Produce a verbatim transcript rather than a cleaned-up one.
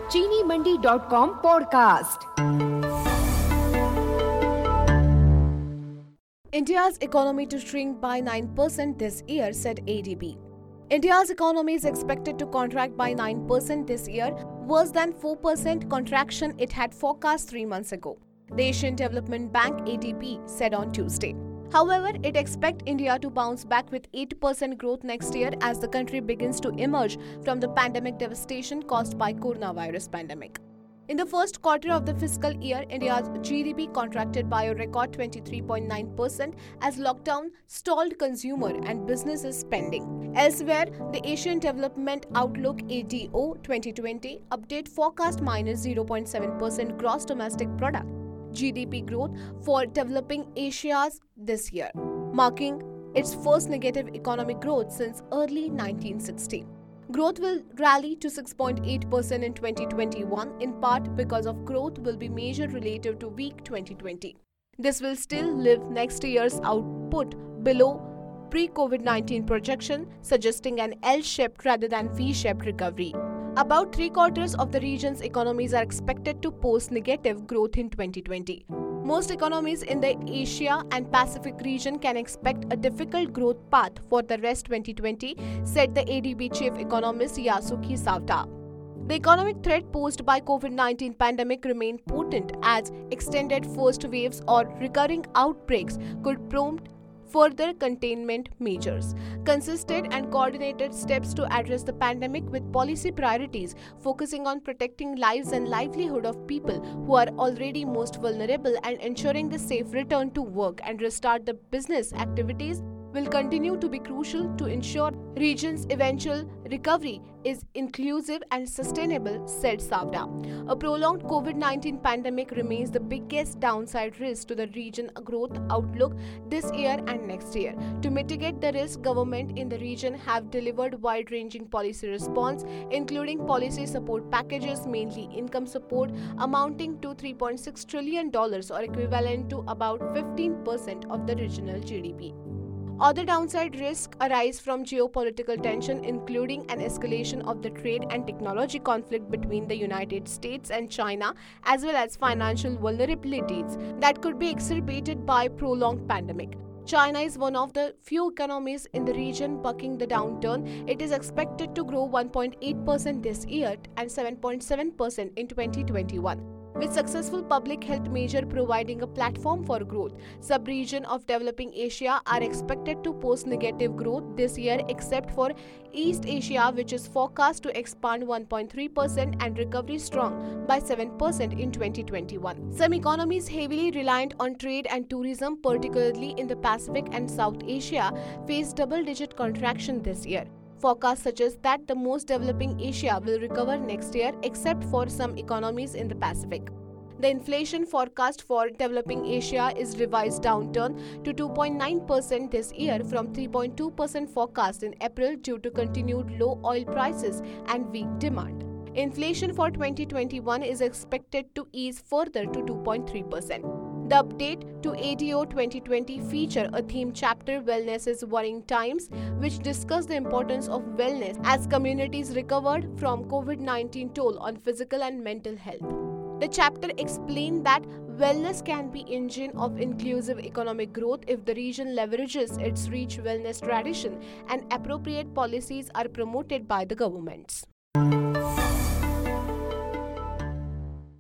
चीनी Mandi dot com podcast. India's economy to shrink by nine percent this year, said A D B. India's economy is expected to contract by nine percent this year, worse than four percent contraction it had forecast three months ago, the Asian Development Bank A D B said on Tuesday. However, it expects India to bounce back with eight percent growth next year as the country begins to emerge from the pandemic devastation caused by coronavirus pandemic. In the first quarter of the fiscal year, India's G D P contracted by a record twenty-three point nine percent as lockdown stalled consumer and businesses spending. Elsewhere, the Asian Development Outlook A D O twenty twenty update forecast minus zero point seven percent gross domestic product G D P growth for developing Asia's this year, marking its first negative economic growth since early nineteen sixty. Growth will rally to six point eight percent in twenty twenty-one, in part because of growth will be measured relative to weak twenty twenty. This will still leave next year's output below pre-COVID nineteen projection, suggesting an L-shaped rather than V-shaped recovery. About three-quarters of the region's economies are expected to post negative growth in twenty twenty. Most economies in the Asia and Pacific region can expect a difficult growth path for the rest twenty twenty, said the A D B chief economist Yasuki Sawada. The economic threat posed by COVID nineteen pandemic remain potent as extended first waves or recurring outbreaks could prompt further containment measures, consistent and coordinated steps to address the pandemic with policy priorities focusing on protecting lives and livelihood of people who are already most vulnerable and ensuring the safe return to work and restart the business activities will continue to be crucial to ensure region's eventual recovery is inclusive and sustainable, said Sawada. A prolonged COVID nineteen pandemic remains the biggest downside risk to the region growth outlook this year and next year. To mitigate the risk, government in the region have delivered wide-ranging policy response, including policy support packages, mainly income support, amounting to three point six trillion dollars or equivalent to about fifteen percent of the regional G D P. Other downside risks arise from geopolitical tension, including an escalation of the trade and technology conflict between the United States and China, as well as financial vulnerabilities that could be exacerbated by prolonged pandemic. China is one of the few economies in the region bucking the downturn. It is expected to grow one point eight percent this year and seven point seven percent in twenty twenty-one. With successful public health measure providing a platform for growth, sub-region of developing Asia are expected to post negative growth this year except for East Asia, which is forecast to expand one point three percent and recovery strong by seven percent in twenty twenty-one. Some economies heavily reliant on trade and tourism, particularly in the Pacific and South Asia, face double-digit contraction this year. Forecasts suggest that the most developing Asia will recover next year except for some economies in the Pacific. The inflation forecast for developing Asia is revised downturn to two point nine percent this year from three point two percent forecast in April due to continued low oil prices and weak demand. Inflation for twenty twenty-one is expected to ease further to two point three percent. The update to A D O twenty twenty feature a theme chapter, Wellness is Worrying Times, which discuss the importance of wellness as communities recovered from COVID nineteen toll on physical and mental health. The chapter explained that wellness can be engine of inclusive economic growth if the region leverages its rich wellness tradition and appropriate policies are promoted by the governments.